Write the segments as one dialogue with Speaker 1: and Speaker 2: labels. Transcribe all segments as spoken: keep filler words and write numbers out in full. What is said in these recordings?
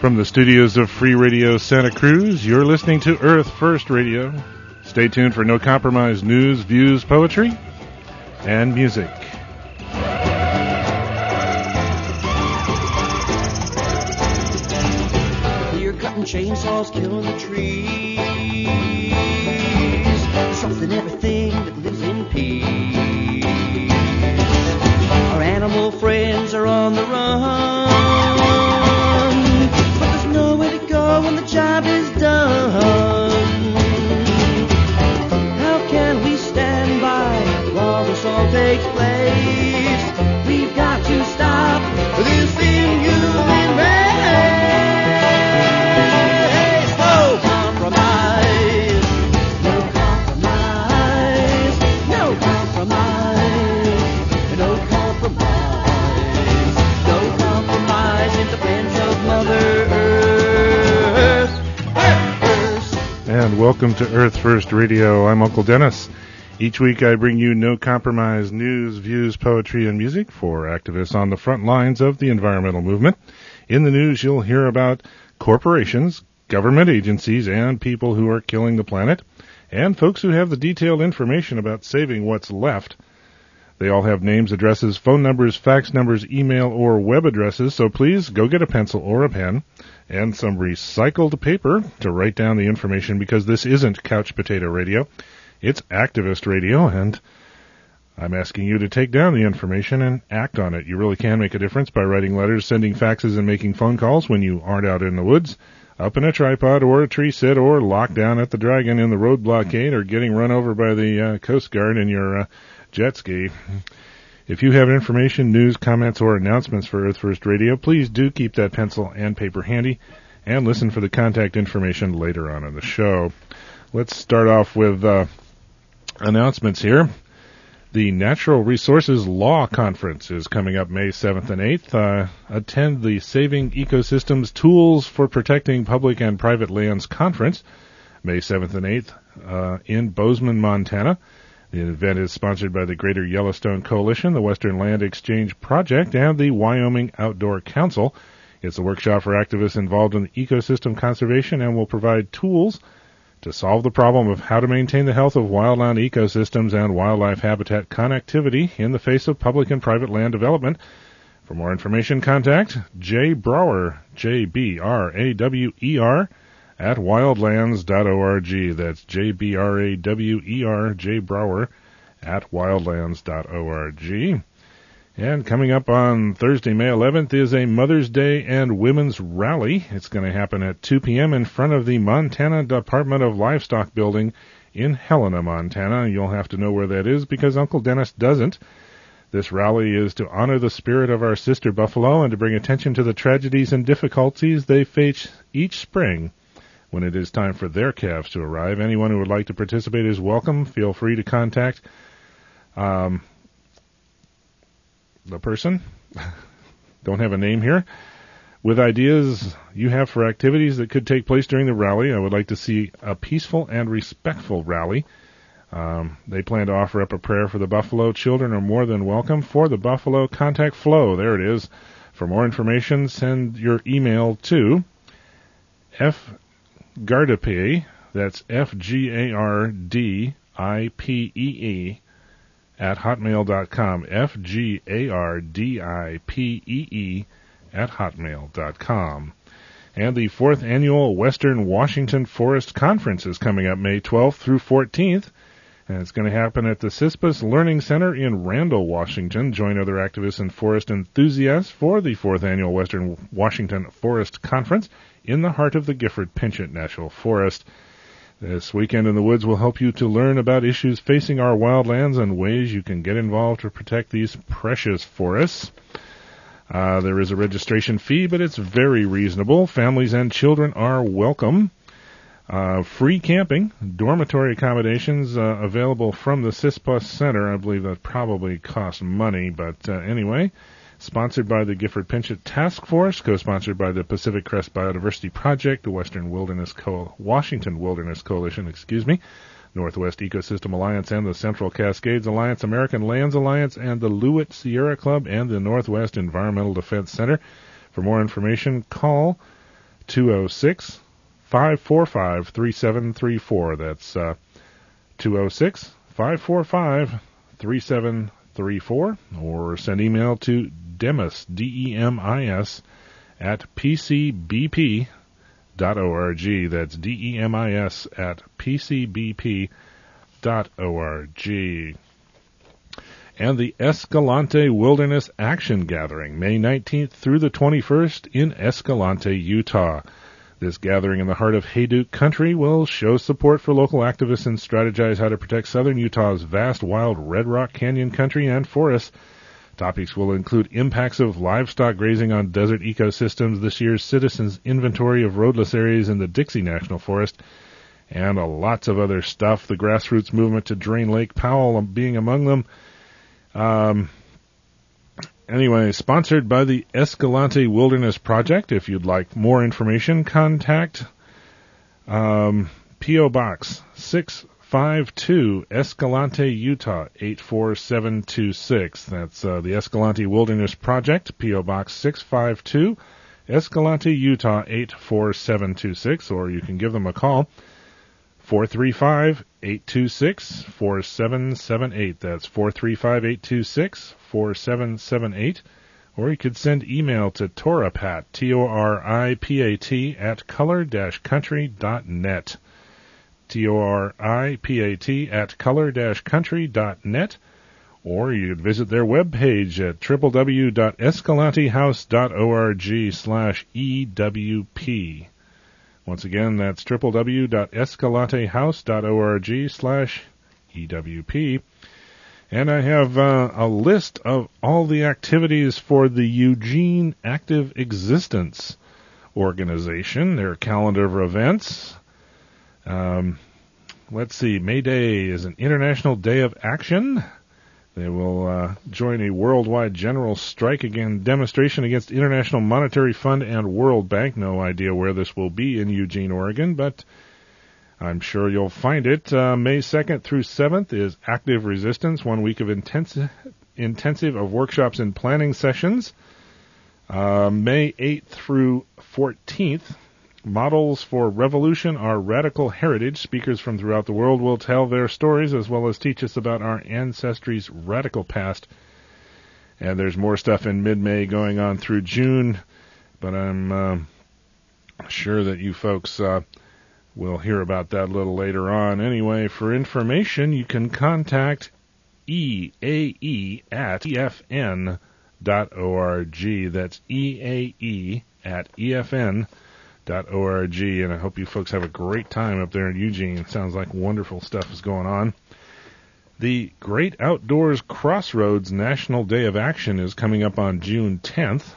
Speaker 1: From the studios of Free Radio Santa Cruz, you're listening to Earth First Radio. Stay tuned for No Compromise news, views, poetry, and music.
Speaker 2: You're cutting chainsaws, killing the trees. Something, everything that lives in peace. Our animal friends are on the run. When the job is done, how can we stand by while this all takes place? We've got to stop this inhuman race. No compromise, no compromise, no compromise, no compromise, no compromise in defense of Mother Earth.
Speaker 1: And welcome to Earth First Radio. I'm Uncle Dennis. Each week I bring you no compromise news, views, poetry, and music for activists on the front lines of the environmental movement. In the news, you'll hear about corporations, government agencies, and people who are killing the planet, and folks who have the detailed information about saving what's left. They all have names, addresses, phone numbers, fax numbers, email, or web addresses, so please go get a pencil or a pen and some recycled paper to write down the information, because this isn't couch potato radio. It's activist radio, and I'm asking you to take down the information and act on it. You really can make a difference by writing letters, sending faxes, and making phone calls when you aren't out in the woods, up in a tripod or a tree sit, or locked down at the Dragon in the road blockade, or getting run over by the uh, Coast Guard in your uh, jet ski. If you have information, news, comments, or announcements for Earth First Radio, please do keep that pencil and paper handy and listen for the contact information later on in the show. Let's start off with uh, announcements here. The Natural Resources Law Conference is coming up May seventh and eighth. Uh, attend the Saving Ecosystems Tools for Protecting Public and Private Lands Conference, May seventh and eighth, uh, in Bozeman, Montana. The event is sponsored by the Greater Yellowstone Coalition, the Western Land Exchange Project, and the Wyoming Outdoor Council. It's a workshop for activists involved in ecosystem conservation and will provide tools to solve the problem of how to maintain the health of wildland ecosystems and wildlife habitat connectivity in the face of public and private land development. For more information, contact Jay Brower, J B R A W E R, at wildlands dot org. That's J B R A W E R, J Brower, at wildlands dot org. And coming up on Thursday, May eleventh, is a Mother's Day and Women's Rally. It's going to happen at two p.m. in front of the Montana Department of Livestock building in Helena, Montana. You'll have to know where that is because Uncle Dennis doesn't. This rally is to honor the spirit of our sister buffalo and to bring attention to the tragedies and difficulties they face each spring when it is time for their calves to arrive. Anyone who would like to participate is welcome. Feel free to contact um, the person, don't have a name here, with ideas you have for activities that could take place during the rally. I would like to see a peaceful and respectful rally. Um, they plan to offer up a prayer for the buffalo. Children are more than welcome. For the buffalo, contact Flo. There it is. For more information, send your email to F. Gardipe, that's F G A R D I P E E, at hotmail dot com, F G A R D I P E E, at hotmail dot com. And the fourth Annual Western Washington Forest Conference is coming up May twelfth through fourteenth, and it's going to happen at the CISPAS Learning Center in Randall, Washington. Join other activists and forest enthusiasts for the fourth Annual Western Washington Forest Conference in the heart of the Gifford-Pinchot National Forest. This weekend in the woods will help you to learn about issues facing our wildlands and ways you can get involved to protect these precious forests. Uh, there is a registration fee, but it's very reasonable. Families and children are welcome. Uh, free camping, dormitory accommodations uh, available from the CISPAS Center. I believe that probably costs money, but uh, anyway. Sponsored by the Gifford-Pinchot Task Force, co-sponsored by the Pacific Crest Biodiversity Project, the Western Wilderness Co- Washington Wilderness Coalition, excuse me, Northwest Ecosystem Alliance and the Central Cascades Alliance, American Lands Alliance, and the Lewitt Sierra Club and the Northwest Environmental Defense Center. For more information, call two oh six, five four five, three seven three four. That's uh, two oh six, five four five, three seven three four. Or send email to Demis, D E M I S, at p c b p dot org. That's D E M I S at p c b p dot org. And the Escalante Wilderness Action Gathering, May nineteenth through the twenty-first in Escalante, Utah. This gathering in the heart of Hayduke Country will show support for local activists and strategize how to protect southern Utah's vast wild Red Rock Canyon country and forests. Topics will include impacts of livestock grazing on desert ecosystems, this year's citizens' inventory of roadless areas in the Dixie National Forest, and lots of other stuff. The grassroots movement to drain Lake Powell being among them. Um, anyway, sponsored by the Escalante Wilderness Project. If you'd like more information, contact um, P O. Box six five two, Escalante, Utah, eight four seven two six. That's uh, the Escalante Wilderness Project, P O. Box six five two, Escalante, Utah, eight four seven two six, or you can give them a call, four three five, eight two six, four seven seven eight. That's four three five, eight two six, four seven seven eight. Or you could send email to Torapat, T O R I P A T, at color dash country dot net. T O R I P A T at color dash country dot net. Or you could visit their webpage at w w w dot escalante house dot org slash E W P. Once again, that's w w w dot escalante house dot org slash E W P. And I have uh, a list of all the activities for the Eugene Active Existence organization, their calendar of events. Um, let's see, May Day is an International Day of Action. They will uh, join a worldwide general strike again demonstration against International Monetary Fund and World Bank. No idea where this will be in Eugene, Oregon, but I'm sure you'll find it. Uh, May second through seventh is Active Resistance, one week of intensive, intensive of workshops and planning sessions. Uh, May eighth through fourteenth, Models for Revolution, Our Radical Heritage. Speakers from throughout the world will tell their stories as well as teach us about our ancestry's radical past. And there's more stuff in mid-May going on through June, but I'm uh, sure that you folks uh, will hear about that a little later on. Anyway, for information, you can contact E A E at E F N dot org. That's E A E at E F N dot org, and I hope you folks have a great time up there in Eugene. Sounds like wonderful stuff is going on. The Great Outdoors Crossroads National Day of Action is coming up on June tenth.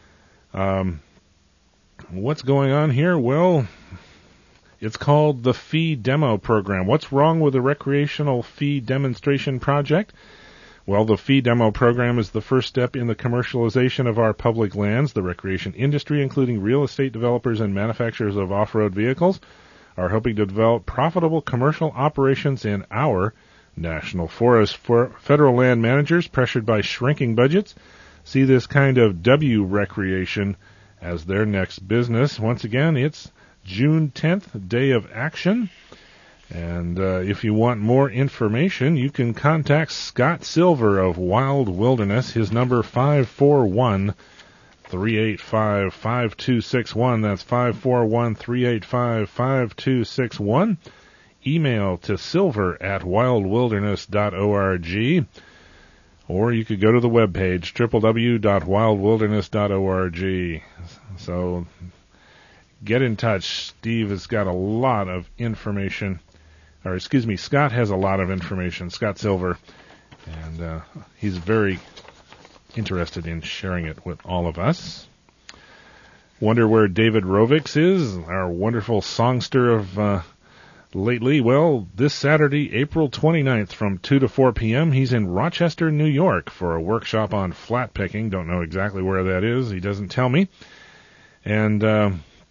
Speaker 1: Um, what's going on here? Well, it's called the Fee Demo Program. What's wrong with the Recreational Fee Demonstration Project? Well, the Fee Demo Program is the first step in the commercialization of our public lands. The recreation industry, including real estate developers and manufacturers of off-road vehicles, are hoping to develop profitable commercial operations in our national forest. For federal land managers, pressured by shrinking budgets, see this kind of W recreation as their next business. Once again, it's June tenth, Day of Action. And uh, if you want more information, you can contact Scott Silver of Wild Wilderness. His number five four one, three eight five, five two six one. That's five four one, three eight five, five two six one. Email to silver at wild wilderness dot org. Or you could go to the webpage, w w w dot wild wilderness dot org. So get in touch. Steve has got a lot of information. Or excuse me, Scott has a lot of information, Scott Silver, and uh, he's very interested in sharing it with all of us. Wonder where David Rovics is, our wonderful songster of uh, lately. Well, this Saturday, April twenty-ninth, from two to four p.m., he's in Rochester, New York for a workshop on flat picking. Don't know exactly where that is. He doesn't tell me. And Uh,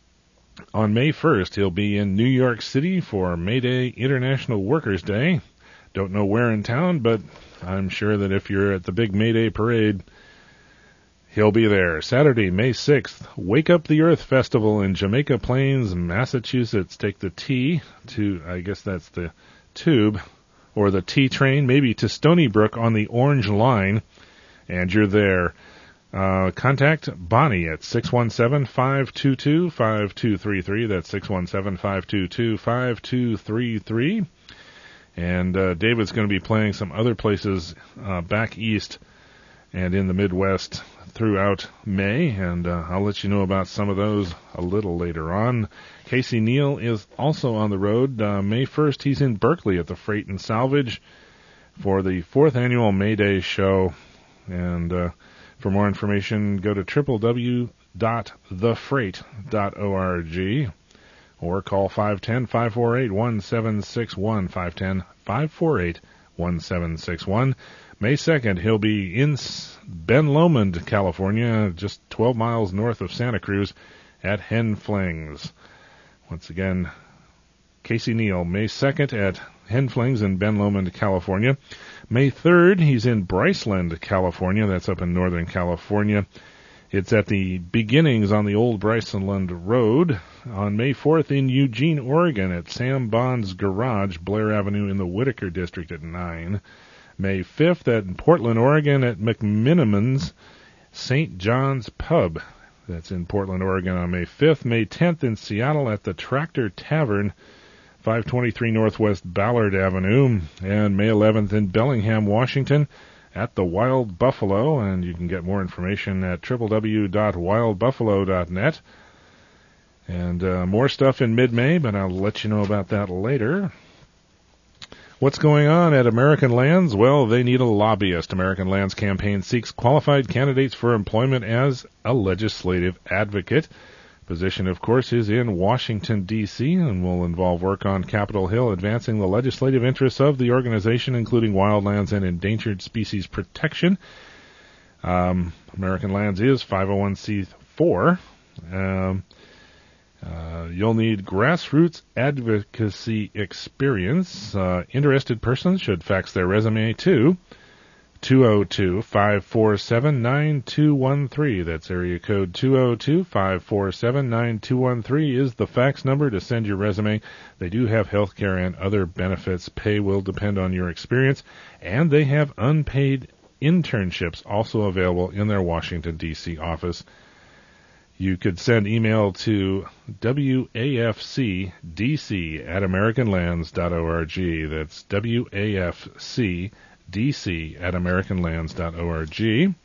Speaker 1: on May first, he'll be in New York City for May Day International Workers' Day. Don't know where in town, but I'm sure that if you're at the big May Day parade, He'll be there Saturday, May sixth, Wake Up the Earth Festival in Jamaica Plains, Massachusetts. Take the T to, I guess that's the tube, or the T train, maybe to Stony Brook on the Orange Line, and you're there. Uh, contact Bonnie at six one seven, five two two, five two three three. That's six one seven, five two two, five two three three. And uh, David's going to be playing some other places uh, back east and in the Midwest throughout May, and uh, I'll let you know about some of those a little later on. Casey Neal is also on the road. Uh, May first, he's in Berkeley at the Freight and Salvage for the fourth annual May Day show. And uh, for more information, go to w w w dot the freight dot org or call five one zero, five four eight, one seven six one, five one zero, five four eight, one seven six one. May second, he'll be in Ben Lomond, California, just twelve miles north of Santa Cruz at Hen Flings. Once again, Casey Neal, May second at Hen Flings in Ben Lomond, California. May third, he's in Bryceland, California. That's up in Northern California. It's at the beginnings on the old Bryceland Road. On May fourth in Eugene, Oregon at Sam Bond's Garage, Blair Avenue in the Whitaker District at nine. May fifth at Portland, Oregon at McMiniman's Saint John's Pub. That's in Portland, Oregon on May fifth. May tenth in Seattle at the Tractor Tavern, five twenty-three Northwest Ballard Avenue. And May eleventh in Bellingham, Washington at the Wild Buffalo. And you can get more information at w w w dot wild buffalo dot net. And uh, more stuff in mid-May, but I'll let you know about that later. What's going on at American Lands? Well, they need a lobbyist. American Lands campaign seeks qualified candidates for employment as a legislative advocate. Position, of course, is in Washington, D C, and will involve work on Capitol Hill, advancing the legislative interests of the organization, including wildlands and endangered species protection. Um, American Lands is five oh one c four. Um, Uh, you'll need grassroots advocacy experience. Uh, interested persons should fax their resume to two oh two, five four seven, nine two one three. That's area code two oh two, five four seven, nine two one three is the fax number to send your resume. They do have health care and other benefits. Pay will depend on your experience, and they have unpaid internships also available in their Washington, D C office. You could send email to W A F C D C at american lands dot org. That's W A F C D C at american lands dot org.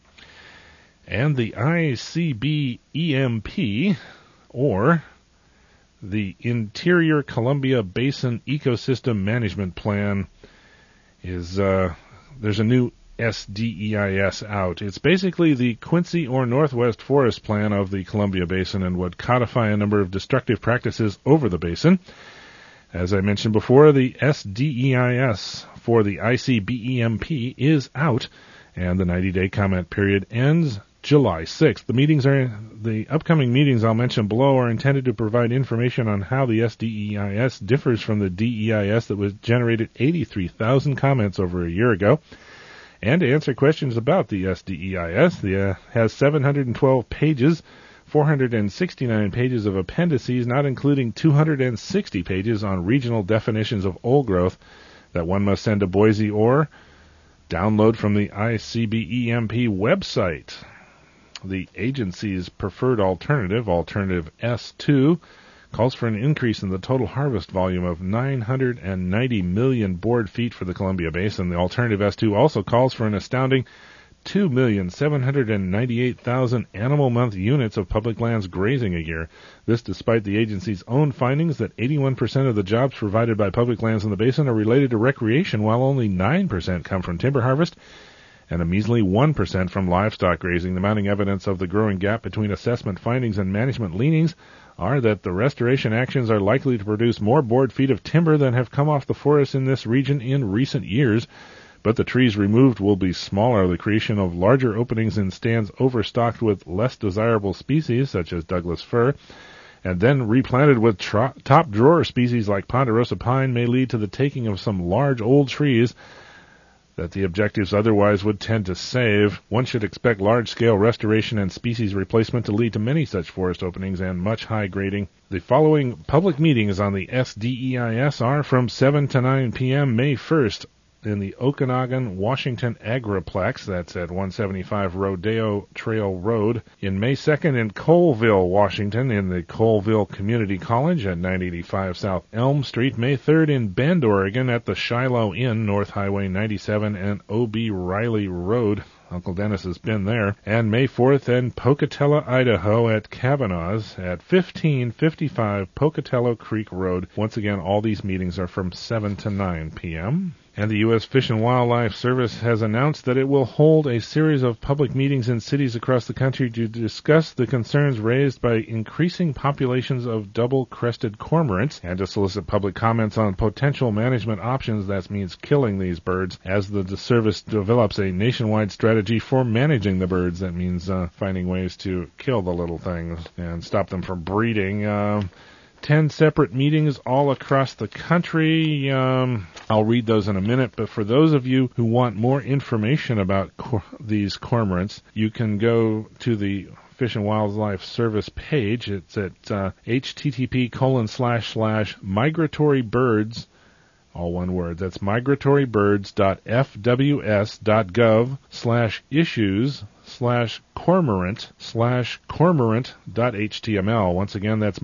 Speaker 1: And the I C B E M P, or the Interior Columbia Basin Ecosystem Management Plan, is uh, there's a new S D E I S out. It's basically the Quincy or Northwest Forest Plan of the Columbia Basin and would codify a number of destructive practices over the basin. As I mentioned before, the S D E I S for the I C B E M P is out, and the ninety-day comment period ends July sixth. The meetings are the upcoming meetings I'll mention below are intended to provide information on how the S D E I S differs from the D E I S that was generated eighty-three thousand comments over a year ago, and to answer questions about the S D E I S. The uh, has seven hundred twelve pages, four hundred sixty-nine pages of appendices, not including two hundred sixty pages on regional definitions of old growth that one must send to Boise or download from the I C B E M P website. The agency's preferred alternative, Alternative S two, calls for an increase in the total harvest volume of nine hundred ninety million board feet for the Columbia Basin. The Alternative S two also calls for an astounding two million seven hundred ninety-eight thousand animal month units of public lands grazing a year. This despite the agency's own findings that eighty-one percent of the jobs provided by public lands in the basin are related to recreation, while only nine percent come from timber harvest and a measly one percent from livestock grazing. The mounting evidence of the growing gap between assessment findings and management leanings are that the restoration actions are likely to produce more board feet of timber than have come off the forests in this region in recent years, but the trees removed will be smaller. The creation of larger openings in stands overstocked with less desirable species, such as Douglas fir, and then replanted with tro- top-drawer species like ponderosa pine may lead to the taking of some large old trees that the objectives otherwise would tend to save. One should expect large-scale restoration and species replacement to lead to many such forest openings and much high grading. The following public meetings on the S D E I S are from seven to nine p.m. May first in the Okanagan, Washington Agriplex, that's at one seventy-five Rodeo Trail Road. In May second in Colville, Washington, in the Colville Community College at nine eighty-five South Elm Street. May third in Bend, Oregon, at the Shiloh Inn, North Highway ninety-seven and O B Riley Road. Uncle Dennis has been there. And May fourth in Pocatello, Idaho, at Kavanaugh's at fifteen fifty-five Pocatello Creek Road. Once again, all these meetings are from seven to nine p.m. And the U S Fish and Wildlife Service has announced that it will hold a series of public meetings in cities across the country to discuss the concerns raised by increasing populations of double-crested cormorants and to solicit public comments on potential management options. That means killing these birds as the service develops a nationwide strategy for managing the birds. That means uh, finding ways to kill the little things and stop them from breeding. Uh, Ten separate meetings all across the country. Um, I'll read those in a minute, but for those of you who want more information about cor- these cormorants, you can go to the Fish and Wildlife Service page. It's at uh, http colon slash slash migratory birds, all one word. That's migratorybirds.fws.gov slash issues slash cormorant slash cormorant.html. Once again, that's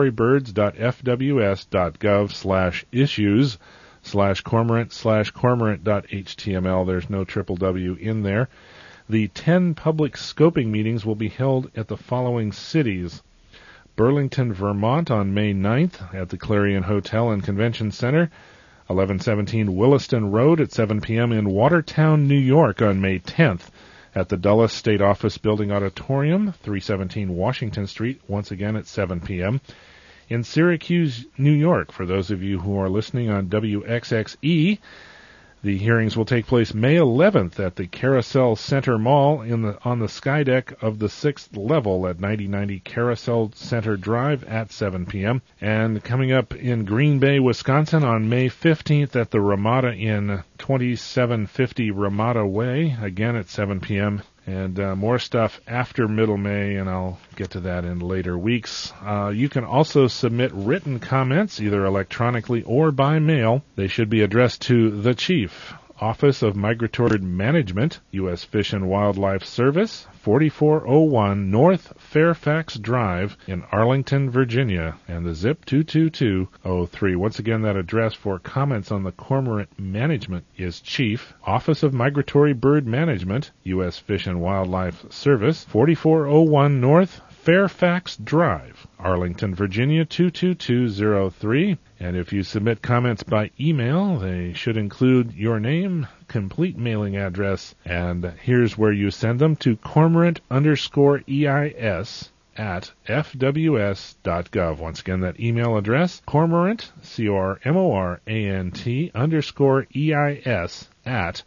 Speaker 1: migratorybirds.fws.gov slash issues slash cormorant slash cormorant.html. There's no triple W in there. The ten public scoping meetings will be held at the following cities: Burlington, Vermont on May ninth at the Clarion Hotel and Convention Center, eleven seventeen Williston Road at seven p.m. in Watertown, New York on May tenth. At the Dulles State Office Building Auditorium, three seventeen Washington Street, once again at seven p.m. In Syracuse, New York, for those of you who are listening on W X X E, the hearings will take place May eleventh at the Carousel Center Mall in the, on the skydeck of the sixth level at ninety ninety Carousel Center Drive at seven p.m. And coming up in Green Bay, Wisconsin on May fifteenth at the Ramada Inn, twenty-seven fifty Ramada Way, again at seven p.m. And uh, more stuff after middle May, and I'll get to that in later weeks. Uh, you can also submit written comments, either electronically or by mail. They should be addressed to the Chief, Office of Migratory Management, U S Fish and Wildlife Service, forty-four oh one North Fairfax Drive in Arlington, Virginia, and the zip two two two oh three. Once again, that address for comments on the cormorant management is Chief, Office of Migratory Bird Management, U S Fish and Wildlife Service, forty-four oh one North Fairfax Drive, Arlington, Virginia, two two two oh three. And if you submit comments by email, they should include your name, complete mailing address, and here's where you send them: to cormorant underscore EIS at fws.gov. Once again, that email address, cormorant, C O R M O R A N T, underscore EIS at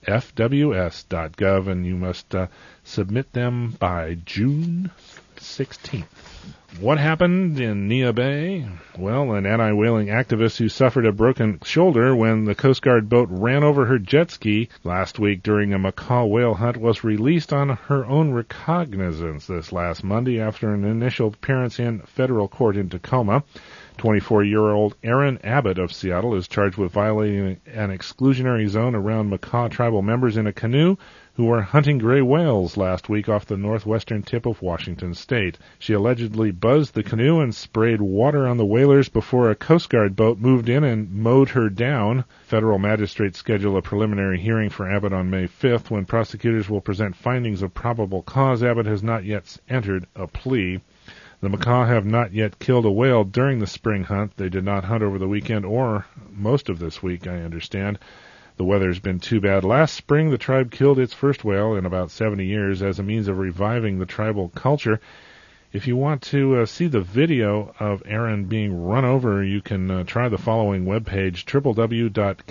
Speaker 1: fws.gov, and you must uh, submit them by June sixteenth. What happened in Neah Bay? Well, an anti-whaling activist who suffered a broken shoulder when the Coast Guard boat ran over her jet ski last week during a macaw whale hunt was released on her own recognizance this last Monday after an initial appearance in federal court in Tacoma. twenty-four-year-old Aaron Abbott of Seattle is charged with violating an exclusionary zone around macaw tribal members in a canoe who were hunting gray whales last week off the northwestern tip of Washington state. She allegedly buzzed the canoe and sprayed water on the whalers before a Coast Guard boat moved in and mowed her down. Federal magistrates schedule a preliminary hearing for Abbott on May fifth, when prosecutors will present findings of probable cause. Abbott has not yet entered a plea. The macaw have not yet killed a whale during the spring hunt. They did not hunt over the weekend or most of this week, I understand. The weather's been too bad. Last spring, the tribe killed its first whale in about seventy years as a means of reviving the tribal culture. If you want to uh, see the video of Aaron being run over, you can uh, try the following webpage, w w w dot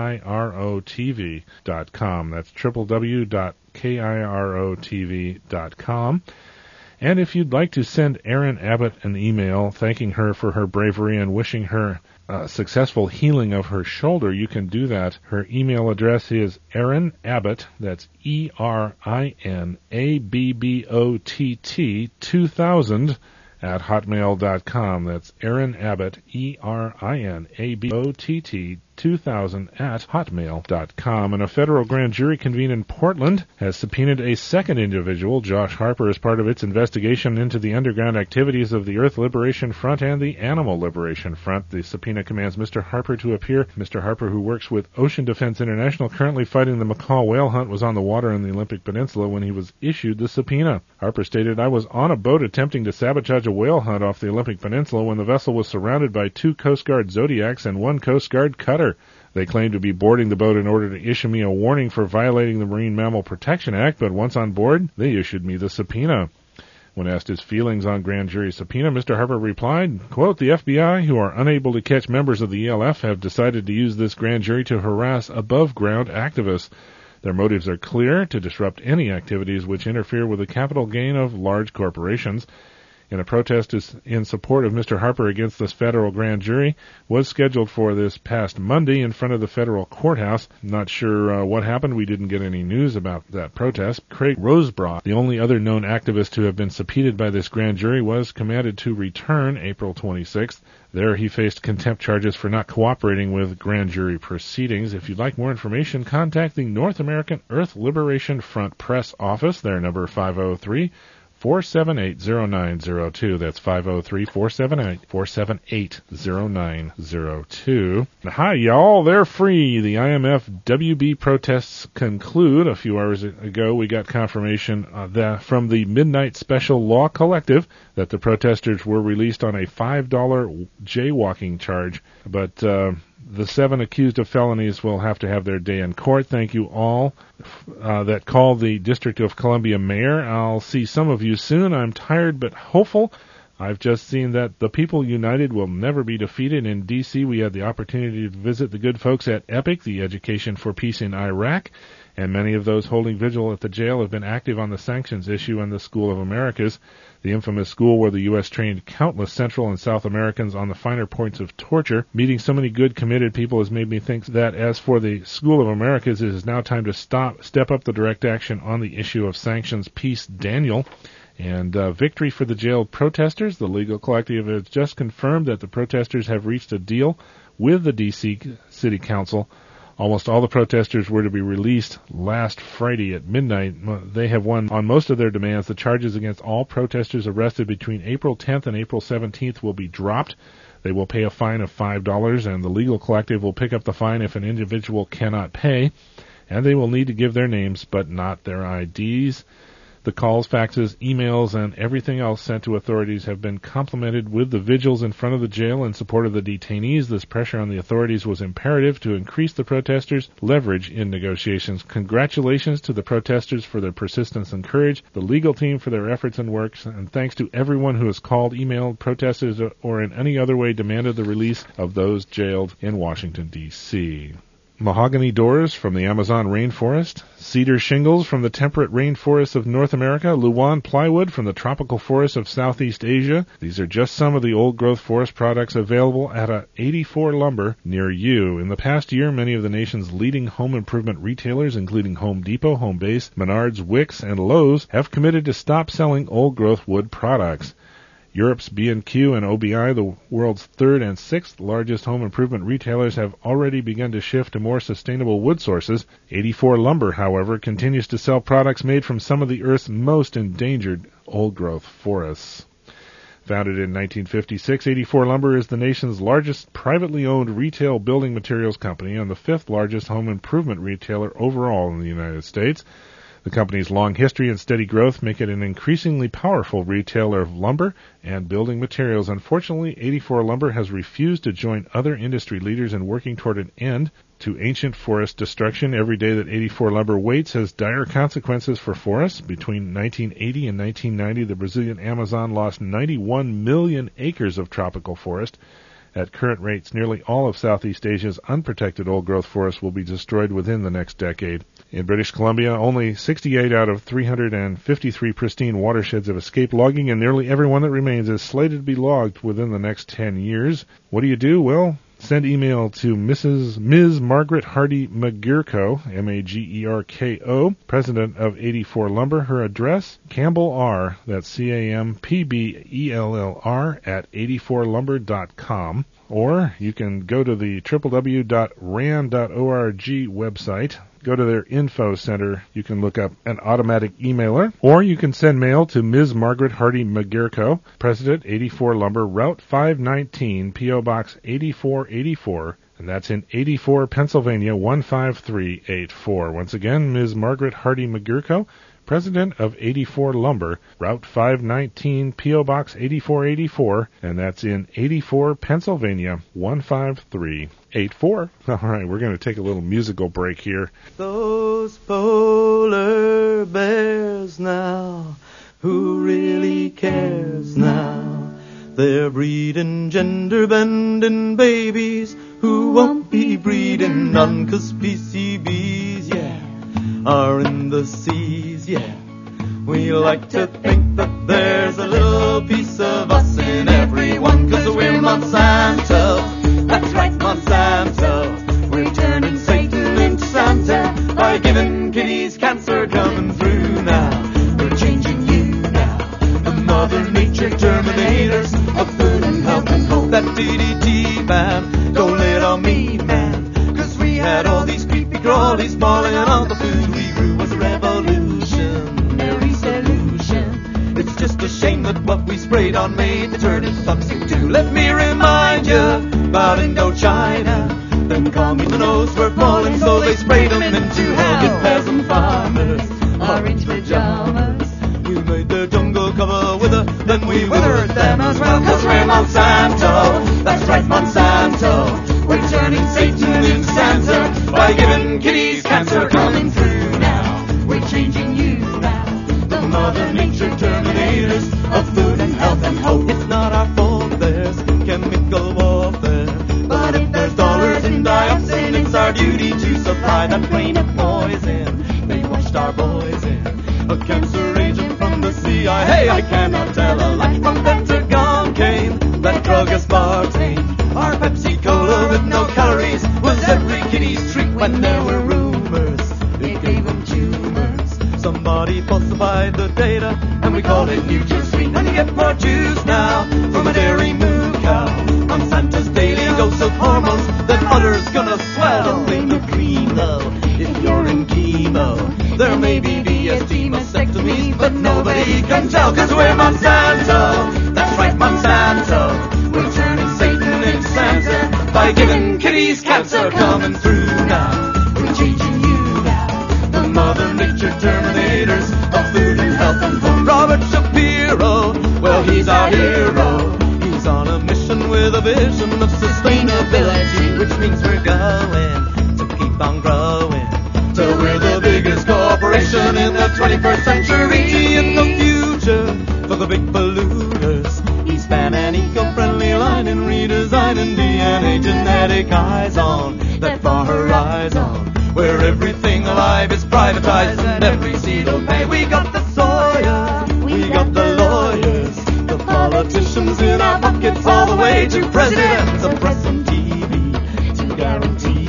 Speaker 1: kirotv dot com. That's w w w dot kirotv dot com. And if you'd like to send Aaron Abbott an email thanking her for her bravery and wishing her uh, successful healing of her shoulder, you can do that. Her email address is Erin Abbott, that's E R I N A B B O T T two thousand at hotmail dot com. That's Erin Abbott, E R I N A B B O T T two thousand at hotmail dot com. And a federal grand jury convened in Portland has subpoenaed a second individual, Josh Harper, as part of its investigation into the underground activities of the Earth Liberation Front and the Animal Liberation Front. The subpoena commands Mister Harper to appear. Mister Harper, who works with Ocean Defense International, currently fighting the macaw whale hunt, was on the water in the Olympic Peninsula when he was issued the subpoena. Harper stated, "I was on a boat attempting to sabotage a whale hunt off the Olympic Peninsula when the vessel was surrounded by two Coast Guard Zodiacs and one Coast Guard cutter. They claimed to be boarding the boat in order to issue me a warning for violating the Marine Mammal Protection Act, but once on board, they issued me the subpoena." When asked his feelings on grand jury subpoena, Mister Harper replied, quote, "The F B I, who are unable to catch members of the E L F, have decided to use this grand jury to harass above-ground activists. Their motives are clear: to disrupt any activities which interfere with the capital gain of large corporations." In a protest in support of Mister Harper against this federal grand jury was scheduled for this past Monday in front of the federal courthouse. Not sure uh, what happened. We didn't get any news about that protest. Craig Rosebrough, the only other known activist to have been subpoenaed by this grand jury, was commanded to return April twenty-sixth. There he faced contempt charges for not cooperating with grand jury proceedings. If you'd like more information, contact the North American Earth Liberation Front Press Office. Their number five oh three, four seven eight, oh nine oh two. That's five oh three, four seven eight, four seven eight, oh nine oh two. Hi, y'all. They're free. The I M F W B protests conclude. A few hours ago, we got confirmation uh, that from the Midnight Special Law Collective that the protesters were released on a five dollar jaywalking charge. But uh, the seven accused of felonies will have to have their day in court. Thank you all uh, that called the District of Columbia mayor. I'll see some of you soon. I'm tired but hopeful. I've just seen that the people united will never be defeated. In D C, we had the opportunity to visit the good folks at EPIC, the Education for Peace in Iraq, and many of those holding vigil at the jail have been active on the sanctions issue and the School of Americas, the infamous school where the U S trained countless Central and South Americans on the finer points of torture. Meeting so many good, committed people has made me think that as for the School of Americas, it is now time to stop, step up the direct action on the issue of sanctions. Peace, Daniel. And uh, victory for the jailed protesters. The legal collective has just confirmed that the protesters have reached a deal with the D C City Council. Almost all the protesters were to be released last Friday at midnight. They have won on most of their demands. The charges against all protesters arrested between April tenth and April seventeenth will be dropped. They will pay a fine of five dollars, and the legal collective will pick up the fine if an individual cannot pay. And they will need to give their names, but not their I Ds. The calls, faxes, emails, and everything else sent to authorities have been complemented with the vigils in front of the jail in support of the detainees. This pressure on the authorities was imperative to increase the protesters' leverage in negotiations. Congratulations to the protesters for their persistence and courage, the legal team for their efforts and works, and thanks to everyone who has called, emailed, protested, or in any other way demanded the release of those jailed in Washington, D C Mahogany doors from the Amazon rainforest, cedar shingles from the temperate rainforests of North America, Luan plywood from the tropical forests of Southeast Asia. These are just some of the old-growth forest products available at a eighty-four Lumber near you. In the past year, many of the nation's leading home improvement retailers, including Home Depot, Home Base, Menards, Wix, and Lowe's, have committed to stop selling old-growth wood products. Europe's B and Q and O B I, the world's third and sixth largest home improvement retailers, have already begun to shift to more sustainable wood sources. eighty-four Lumber, however, continues to sell products made from some of the Earth's most endangered old-growth forests. Founded in nineteen fifty-six, eighty-four Lumber is the nation's largest privately owned retail building materials company and the fifth largest home improvement retailer overall in the United States. The company's long history and steady growth make it an increasingly powerful retailer of lumber and building materials. Unfortunately, eighty-four Lumber has refused to join other industry leaders in working toward an end to ancient forest destruction. Every day that eighty-four Lumber waits has dire consequences for forests. Between nineteen eighty and nineteen ninety, the Brazilian Amazon lost ninety-one million acres of tropical forest. At current rates, nearly all of Southeast Asia's unprotected old-growth forests will be destroyed within the next decade. In British Columbia, only sixty-eight out of three hundred fifty-three pristine watersheds have escaped logging, and nearly every one that remains is slated to be logged within the next ten years. What do you do? Well, Send email to Missus Miz Margaret Hardy McGeerko, M A G E R K O, president of eighty-four Lumber. Her address, Campbell R, that's C A M P B E L L R, at eighty-four lumber dot com. Or you can go to the w w w dot ran dot org website. Go to their info center. You can look up an automatic emailer, or you can send mail to Miz Margaret Hardy McGeerko, President, eighty-four Lumber, Route five nineteen, P O Box eighty-four eighty-four, and that's in eighty-four, Pennsylvania, one five three eight four. Once again, Miz Margaret Hardy McGeerko, President of eighty-four Lumber, Route five nineteen, P O Box eighty-four eighty-four, and that's in eighty-four, Pennsylvania, one five three eight four. All right, we're going to take a little musical break here.
Speaker 2: Those polar bears now, who really cares now? They're breeding gender-bending babies who won't be breeding none, 'cause P C Bs, yeah, are in the seas, yeah. We like to think that there's a little piece of us in everyone, 'cause we're Monsanto. That's right, Monsanto. We're turning Satan into Santa by giving kiddies cancer coming through now. We're changing you now. The Mother Nature Terminators of food and health and hope. That D D T, man, don't lay it on me, man, 'cause we had all these creepy crawlies falling on the food we grew. Was a revolutionary solution. It's just a shame that what we sprayed on made the turnips toxic too. Let me remind you about Indochina. Them communist nose were falling, so they sprayed them into hell. Get peasant farmers, orange pajamas. We made their jungle cover wither, then we withered them as well, 'cause we're Monsanto. That's right, Monsanto. We're turning Satan into Santa by giving kiddies cancer coming through now. We're changing you now. The Mother Nature Terminators of food and health and hope. It's not our fault there's chemical warfare, but if there's dollars in dioxin, it's our duty to supply that rain of poison they washed our boys in. A cancer agent from the C I A. Hey, I cannot tell a lie. From Pentagon came that drug aspartame. Our Pepsi Cola with no calories was every kiddie's treat when there were rumors it gave them tumors. Somebody falsified the data and we called it NutraSweet. And you get more juice now from a dairy moo cow. Monsanto's daily dose of hormones that udder's gonna swell. Don't blame the cream though if you're in chemo. There may be B S T mastectomies, but nobody can tell, 'cause we're Monsanto. That's right, Monsanto. We're turning Satan into Santa by giving kiddies cancer coming through now. We're changing you now. The Mother Nature Terminators of food and health and hope. Robert Shapiro, well, he's our hero. He's on a mission with a vision of sustainability, which means we're going to keep on growing till we're the biggest corporation in the twenty-first century. In the future, for the big polluters, he's span an eco-friendly line and redesigning D N A genetic eyes on that far horizon, where everything alive is privatized and every seed will pay. We got the soya, we got the lawyers, the politicians in our pockets, all the way to presidents of press and T V, to guarantee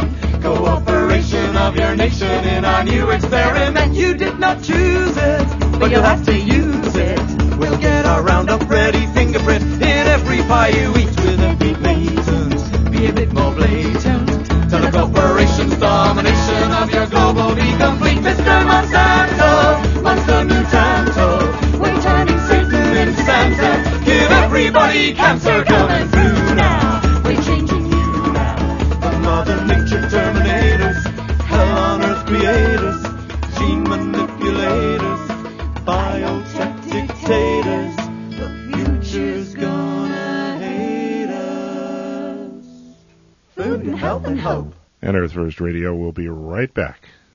Speaker 2: cooperation of your nation in our new experiment. You did not choose it, but you'll have to use it. We'll get our Roundup Ready fingerprint in every pie you eat with empty masons. Be a bit more blatant. Tell the corporation's domination of your global be complete. Mister Monsanto, Monster Mutanto. We're turning Satan into Santa. Give everybody cancer coming through now. We're changing you now. The Mother Nature Terminators, hell on earth creators, gene manipulators, biotech dictators. The future's gonna hate us. Food and health and hope.
Speaker 1: And Earth First Radio will be right back.